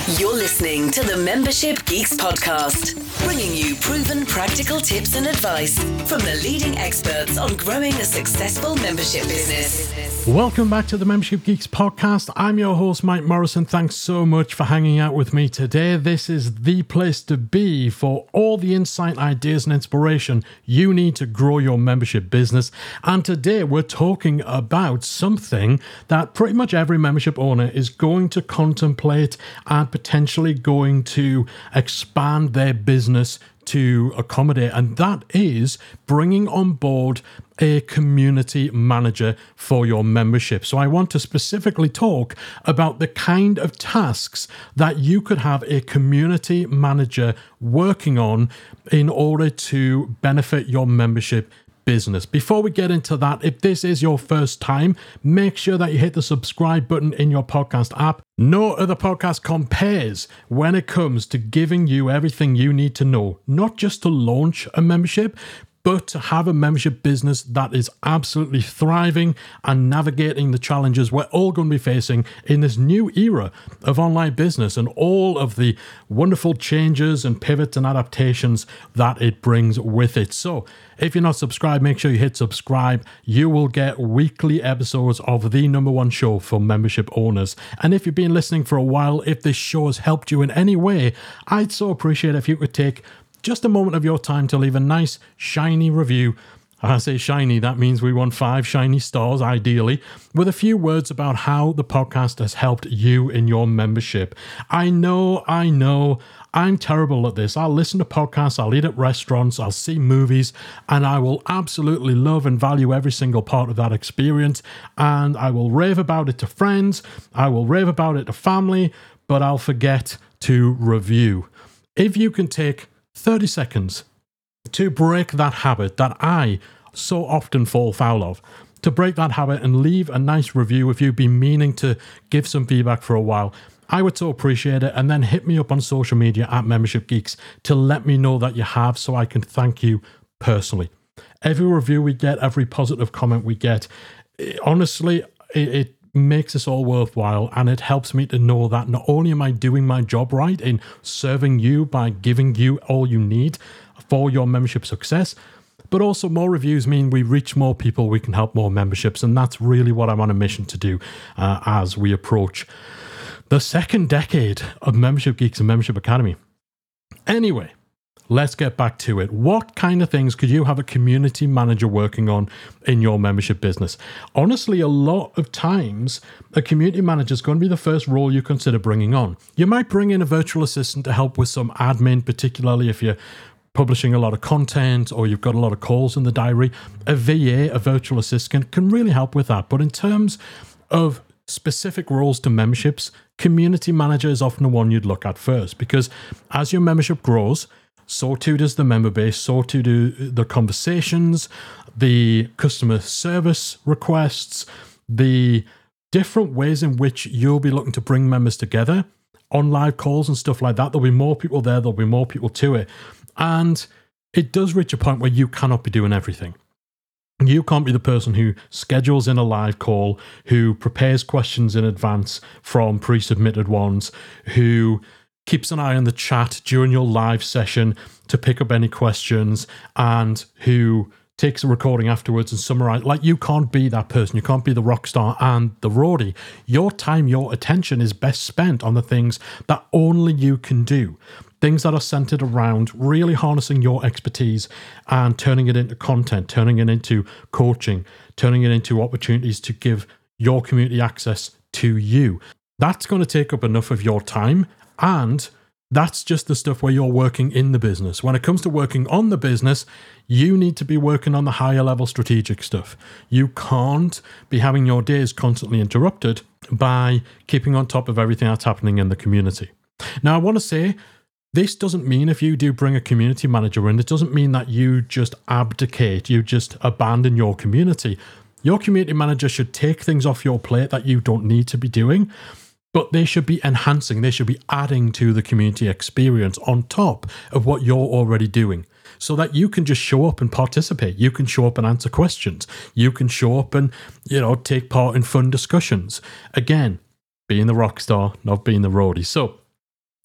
You're listening to the Membership Geeks podcast, bringing you proven practical tips and advice from the leading experts on growing a successful membership business. Welcome back to the Membership Geeks podcast. I'm your host, Mike Morrison. Thanks so much for hanging out with me today. This is the place to be for all the insight, ideas, and inspiration you need to grow your membership business. And today we're talking about something that pretty much every membership owner is going to contemplate and potentially going to expand their business to accommodate, and that is bringing on board a community manager for your membership. So I want to specifically talk about the kind of tasks that you could have a community manager working on in order to benefit your membership business. Before we get into that, if this is your first time, make sure that you hit the subscribe button in your podcast app. No other podcast compares when it comes to giving you everything you need to know, not just to launch a membership, but to have a membership business that is absolutely thriving and navigating the challenges we're all going to be facing in this new era of online business and all of the wonderful changes and pivots and adaptations that it brings with it. So if you're not subscribed, make sure you hit subscribe. You will get weekly episodes of the number one show for membership owners. And if you've been listening for a while, if this show has helped you in any way, I'd so appreciate it if you could take just a moment of your time to leave a nice, shiny review. When I say shiny, that means we want 5 shiny stars, ideally, with a few words about how the podcast has helped you in your membership. I know, I'm terrible at this. I'll listen to podcasts, I'll eat at restaurants, I'll see movies, and I will absolutely love and value every single part of that experience. And I will rave about it to friends, I will rave about it to family, but I'll forget to review. If you can take 30 seconds to break that habit that I so often fall foul of, to break that habit and leave a nice review if you've been meaning to give some feedback for a while, I would so appreciate it. And then hit me up on social media at Membership Geeks to let me know that you have, so I can thank you personally. Every review we get, every positive comment we get, honestly, it makes this all worthwhile, and it helps me to know that not only am I doing my job right in serving you by giving you all you need for your membership success, but also more reviews mean we reach more people, we can help more memberships, and that's really what I'm on a mission to do as we approach the second decade of Membership Geeks and Membership Academy. Anyway, let's get back to it. What kind of things could you have a community manager working on in your membership business? Honestly, a lot of times, a community manager is going to be the first role you consider bringing on. You might bring in a virtual assistant to help with some admin, particularly if you're publishing a lot of content or you've got a lot of calls in the diary. A VA, a virtual assistant, can really help with that. But in terms of specific roles to memberships, community manager is often the one you'd look at first, because as your membership grows, so too does the member base, so too do the conversations, the customer service requests, the different ways in which you'll be looking to bring members together on live calls and stuff like that. There'll be more people there, there'll be more people to it. And it does reach a point where you cannot be doing everything. You can't be the person who schedules in a live call, who prepares questions in advance from pre-submitted ones, who keeps an eye on the chat during your live session to pick up any questions, and who takes a recording afterwards and summarize. Like, you can't be that person. You can't be the rock star and the roadie. Your time, your attention is best spent on the things that only you can do. Things that are centered around really harnessing your expertise and turning it into content, turning it into coaching, turning it into opportunities to give your community access to you. That's going to take up enough of your time, and that's just the stuff where you're working in the business. When it comes to working on the business, you need to be working on the higher level strategic stuff. You can't be having your days constantly interrupted by keeping on top of everything that's happening in the community. Now, I want to say, this doesn't mean if you do bring a community manager in, it doesn't mean that you just abdicate, you just abandon your community. Your community manager should take things off your plate that you don't need to be doing, but they should be enhancing, they should be adding to the community experience on top of what you're already doing, so that you can just show up and participate. You can show up and answer questions. You can show up and, take part in fun discussions. Again, being the rock star, not being the roadie. So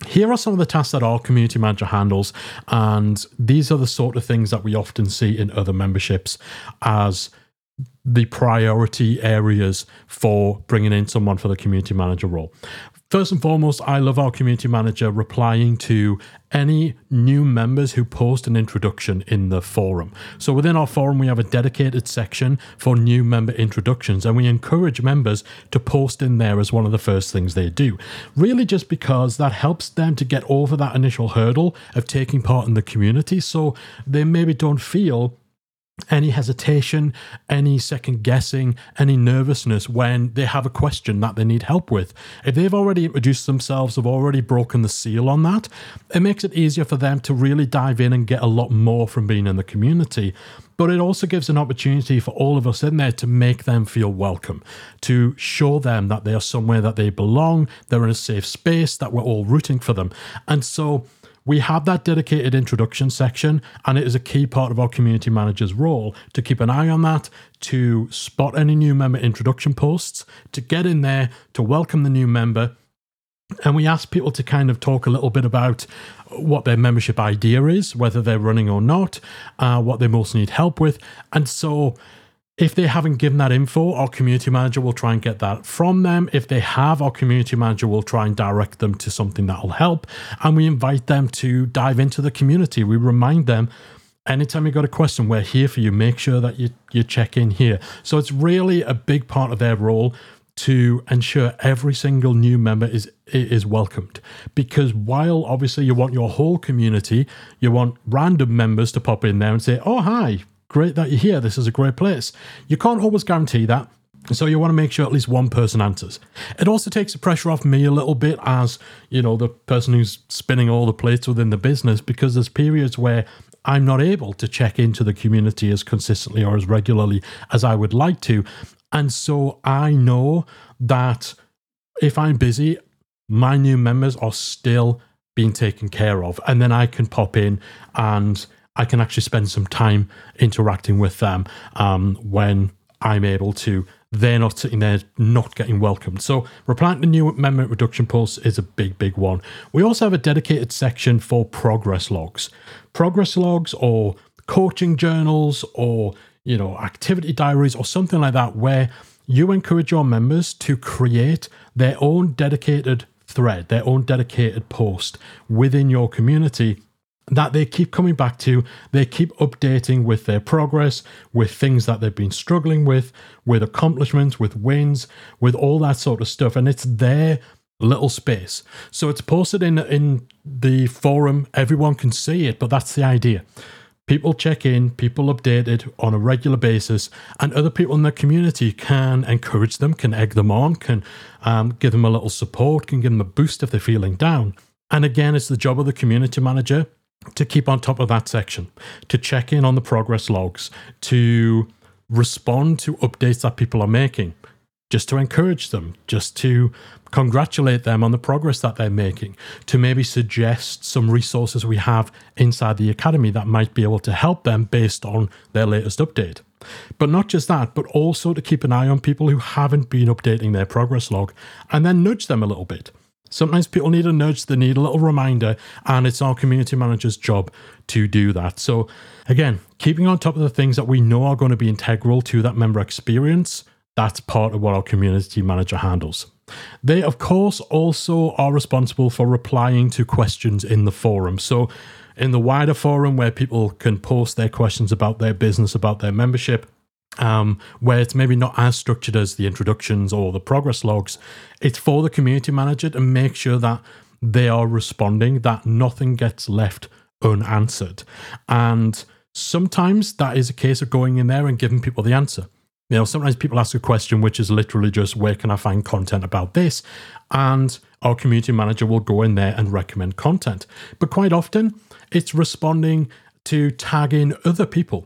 here are some of the tasks that our community manager handles, and these are the sort of things that we often see in other memberships as the priority areas for bringing in someone for the community manager role. First and foremost, I love our community manager replying to any new members who post an introduction in the forum. So within our forum, we have a dedicated section for new member introductions, and we encourage members to post in there as one of the first things they do. Really just because that helps them to get over that initial hurdle of taking part in the community, so they maybe don't feel any hesitation, any second guessing, any nervousness when they have a question that they need help with. If they've already introduced themselves, have already broken the seal on that, it makes it easier for them to really dive in and get a lot more from being in the community. But it also gives an opportunity for all of us in there to make them feel welcome, to show them that they are somewhere that they belong, they're in a safe space, that we're all rooting for them. And so we have that dedicated introduction section, and it is a key part of our community manager's role to keep an eye on that, to spot any new member introduction posts, to get in there, to welcome the new member. And we ask people to kind of talk a little bit about what their membership idea is, whether they're running or not, what they most need help with. And so if they haven't given that info, our community manager will try and get that from them. If they have, our community manager will try and direct them to something that will help. And we invite them to dive into the community. We remind them, anytime you've got a question, we're here for you. Make sure that you check in here. So it's really a big part of their role to ensure every single new member is welcomed. Because while obviously you want your whole community, you want random members to pop in there and say, oh, hi, great that you're here. This is a great place. You can't always guarantee that. So you want to make sure at least one person answers. It also takes the pressure off me a little bit as, the person who's spinning all the plates within the business, because there's periods where I'm not able to check into the community as consistently or as regularly as I would like to. And so I know that if I'm busy, my new members are still being taken care of. And then I can pop in and I can actually spend some time interacting with them when I'm able to. They're not sitting there not getting welcomed. So replying to new member introduction posts is a big, big one. We also have a dedicated section for progress logs. Progress logs or coaching journals or, activity diaries or something like that, where you encourage your members to create their own dedicated thread, their own dedicated post within your community that they keep coming back to, they keep updating with their progress, with things that they've been struggling with accomplishments, with wins, with all that sort of stuff. And it's their little space. So it's posted in the forum. Everyone can see it, but that's the idea. People check in, people update it on a regular basis, and other people in the community can encourage them, can egg them on, can give them a little support, can give them a boost if they're feeling down. And again, it's the job of the community manager to keep on top of that section, to check in on the progress logs, to respond to updates that people are making, just to encourage them, just to congratulate them on the progress that they're making, to maybe suggest some resources we have inside the academy that might be able to help them based on their latest update. But not just that, but also to keep an eye on people who haven't been updating their progress log and then nudge them a little bit. Sometimes people need a nudge, they need a little reminder, and it's our community manager's job to do that. So again, keeping on top of the things that we know are going to be integral to that member experience, that's part of what our community manager handles. They, of course, also are responsible for replying to questions in the forum. So in the wider forum where people can post their questions about their business, about their membership, where it's maybe not as structured as the introductions or the progress logs, it's for the community manager to make sure that they are responding, that nothing gets left unanswered. And sometimes that is a case of going in there and giving people the answer. Sometimes people ask a question which is literally just, where can I find content about this? And our community manager will go in there and recommend content. But quite often, it's responding to tag in other people,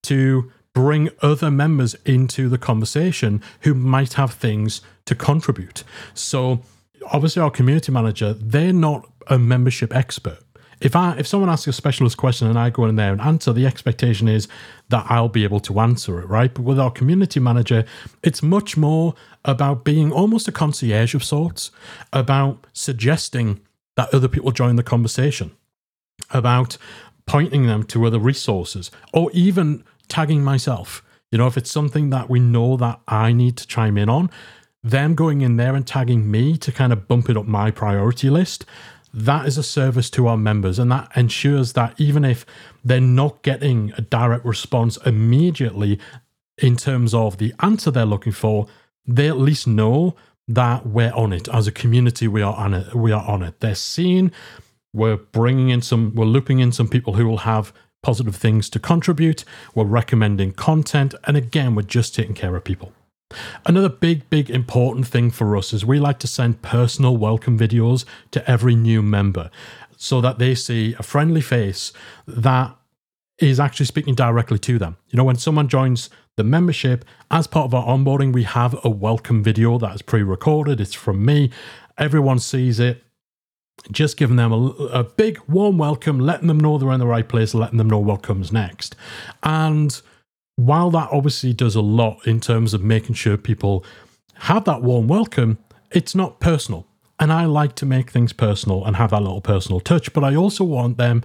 to bring other members into the conversation who might have things to contribute. So obviously our community manager, they're not a membership expert. If someone asks a specialist question and I go in there and answer, the expectation is that I'll be able to answer it, right? But with our community manager, it's much more about being almost a concierge of sorts, about suggesting that other people join the conversation, about pointing them to other resources, or even tagging myself. If it's something that we know that I need to chime in on, them going in there and tagging me to kind of bump it up my priority list, that is a service to our members. And that ensures that even if they're not getting a direct response immediately in terms of the answer they're looking for, they at least know that we're on it. As a community, we are on it. They're seeing we're looping in some people who will have positive things to contribute. We're recommending content. And again, we're just taking care of people. Another big important thing for us is we like to send personal welcome videos to every new member so that they see a friendly face that is actually speaking directly to them. When someone joins the membership, as part of our onboarding, we have a welcome video that is pre-recorded. It's from me. Everyone sees it. Just giving them a big warm welcome, letting them know they're in the right place, letting them know what comes next. And while that obviously does a lot in terms of making sure people have that warm welcome, it's not personal. And I like to make things personal and have that little personal touch, but I also want them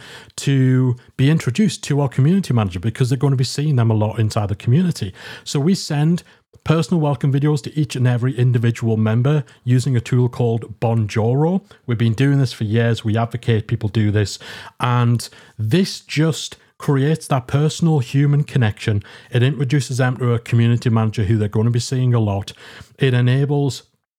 to be introduced to our community manager because they're going to be seeing them a lot inside the community. So we send personal welcome videos to each and every individual member using a tool called Bonjoro. We've been doing this for years. We advocate people do this. And this just creates that personal human connection. It introduces them to a community manager who they're going to be seeing a lot. It enables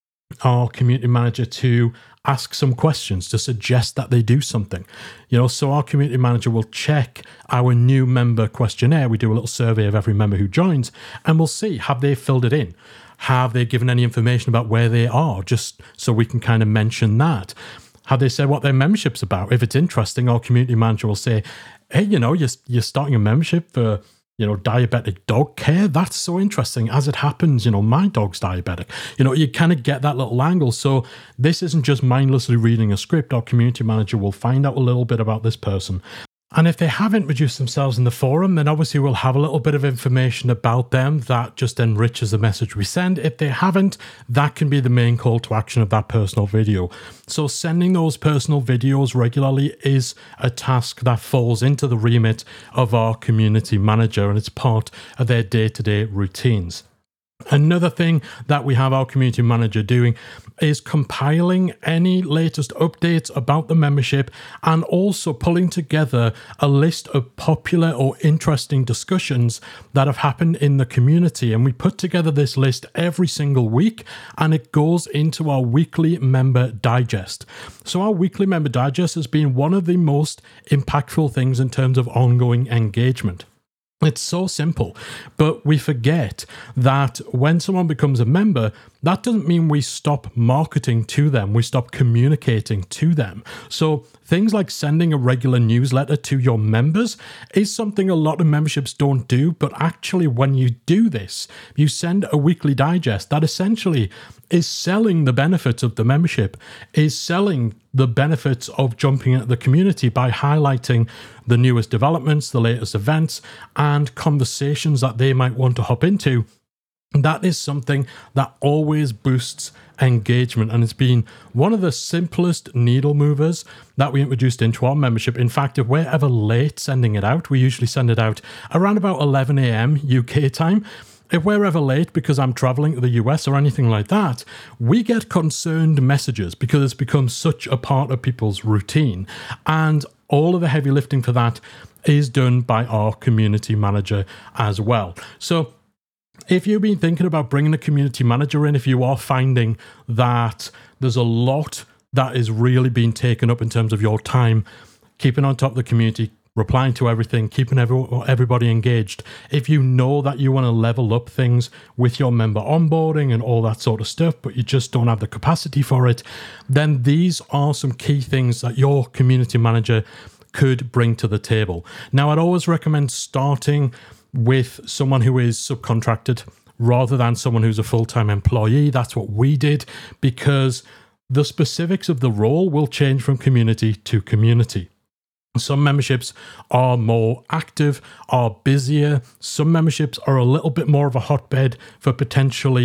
our community manager to ask some questions, to suggest that they do something. So our community manager will check our new member questionnaire. We do a little survey of every member who joins, and we'll see, have they filled it in? Have they given any information about where they are? Just so we can kind of mention that. Have they said what their membership's about? If it's interesting, our community manager will say, hey, you're starting a membership for diabetic dog care. That's so interesting. As it happens, my dog's diabetic. You kind of get that little angle. So this isn't just mindlessly reading a script. Our community manager will find out a little bit about this person. And if they have introduced themselves in the forum, then obviously we'll have a little bit of information about them that just enriches the message we send. If they haven't, that can be the main call to action of that personal video. So sending those personal videos regularly is a task that falls into the remit of our community manager, and it's part of their day-to-day routines. Another thing that we have our community manager doing is compiling any latest updates about the membership and also pulling together a list of popular or interesting discussions that have happened in the community. And we put together this list every single week, and it goes into our weekly member digest. So our weekly member digest has been one of the most impactful things in terms of ongoing engagement. It's so simple, but we forget that when someone becomes a member, that doesn't mean we stop marketing to them, we stop communicating to them. So things like sending a regular newsletter to your members is something a lot of memberships don't do, but actually when you do this, you send a weekly digest that essentially is selling the benefits of the membership, is selling the benefits of jumping into the community by highlighting the newest developments, the latest events, and conversations that they might want to hop into. That is something that always boosts engagement, and it's been one of the simplest needle movers that we introduced into our membership. In fact, if we're ever late sending it out, we usually send it out around about 11 a.m. UK time. If we're ever late because I'm traveling to the US or anything like that, we get concerned messages because it's become such a part of people's routine. And all of the heavy lifting for that is done by our community manager as well. So if you've been thinking about bringing a community manager in, if you are finding that there's a lot that is really being taken up in terms of your time, keeping on top of the community, replying to everything, keeping everybody engaged. If you know that you want to level up things with your member onboarding and all that sort of stuff, but you just don't have the capacity for it, then these are some key things that your community manager could bring to the table. Now, I'd always recommend starting with someone who is subcontracted rather than someone who's a full-time employee. That's what we did, because the specifics of the role will change from community to community. Some memberships are more active, are busier. Some memberships are a little bit more of a hotbed for potentially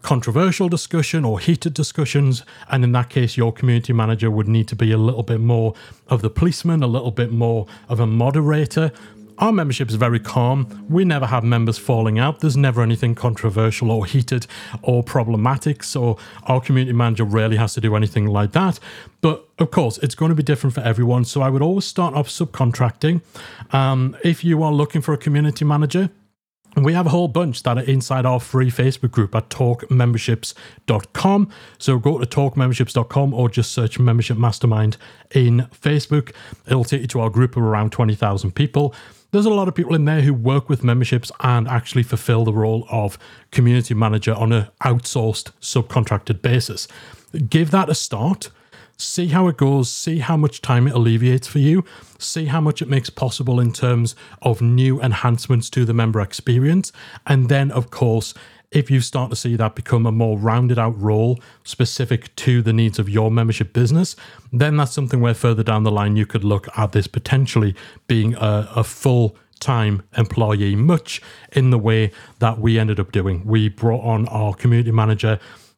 controversial discussion or heated discussions. And in that case, your community manager would need to be a little bit more of the policeman, a little bit more of a moderator. Our membership is very calm. We never have members falling out. There's never anything controversial or heated or problematic. So our community manager rarely has to do anything like that. But of course, it's going to be different for everyone. So I would always start off subcontracting. If you are looking for a community manager, we have a whole bunch that are inside our free Facebook group at talkmemberships.com. So go to talkmemberships.com or just search Membership Mastermind in Facebook. It'll take you to our group of around 20,000 people. There's a lot of people in there who work with memberships and actually fulfill the role of community manager on an outsourced, subcontracted basis. Give that a start. See how it goes, see how much time it alleviates for you, see how much it makes possible in terms of new enhancements to the member experience. And then, of course, if you start to see that become a more rounded out role specific to the needs of your membership business, then that's something where further down the line you could look at this potentially being a full-time employee, much in the way that we ended up doing. We brought on our community manager,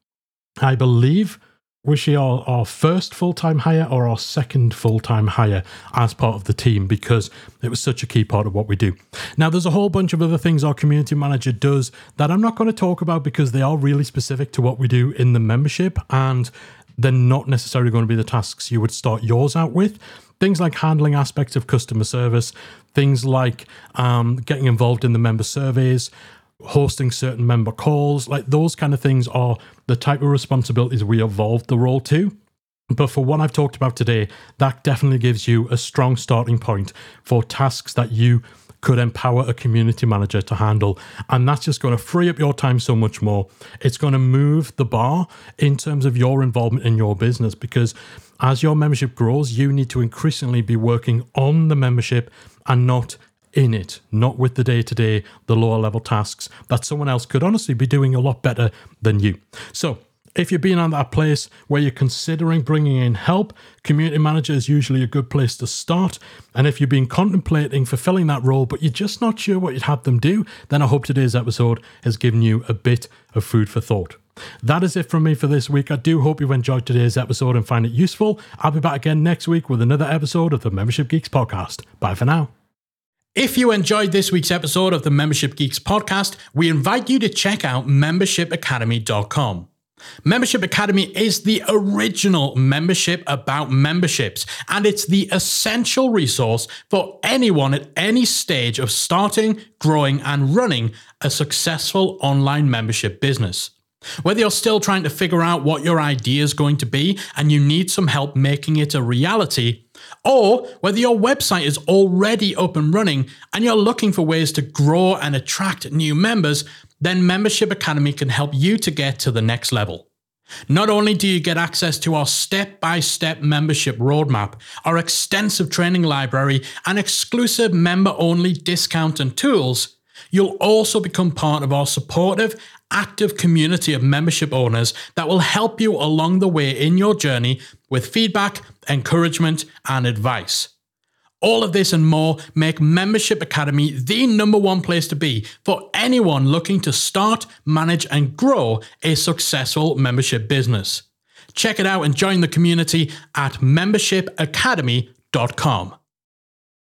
I believe. Was she our first full-time hire or our second full-time hire as part of the team, because it was such a key part of what we do. Now, there's a whole bunch of other things our community manager does that I'm not going to talk about because they are really specific to what we do in the membership, and they're not necessarily going to be the tasks you would start yours out with. Things like handling aspects of customer service, things like getting involved in the member surveys, hosting certain member calls, like those kind of things are the type of responsibilities we evolved the role to. But for what I've talked about today, that definitely gives you a strong starting point for tasks that you could empower a community manager to handle. And that's just going to free up your time so much more. It's going to move the bar in terms of your involvement in your business, because as your membership grows, you need to increasingly be working on the membership and not in it, not with the day-to-day, the lower level tasks that someone else could honestly be doing a lot better than you. So if you're being at that place where you're considering bringing in help, community manager is usually a good place to start. And if you've been contemplating fulfilling that role, but you're just not sure what you'd have them do, then I hope today's episode has given you a bit of food for thought. That is it from me for this week. I do hope you've enjoyed today's episode and find it useful. I'll be back again next week with another episode of the Membership Geeks podcast. Bye for now. If you enjoyed this week's episode of the Membership Geeks podcast, we invite you to check out membershipacademy.com. Membership Academy is the original membership about memberships, and it's the essential resource for anyone at any stage of starting, growing, and running a successful online membership business. Whether you're still trying to figure out what your idea is going to be and you need some help making it a reality, or whether your website is already up and running and you're looking for ways to grow and attract new members, then Membership Academy can help you to get to the next level. Not only do you get access to our step-by-step membership roadmap, our extensive training library, and exclusive member-only discount and tools, you'll also become part of our supportive, active community of membership owners that will help you along the way in your journey with feedback, encouragement, and advice. All of this and more make Membership Academy the #1 place to be for anyone looking to start, manage, and grow a successful membership business. Check it out and join the community at membershipacademy.com.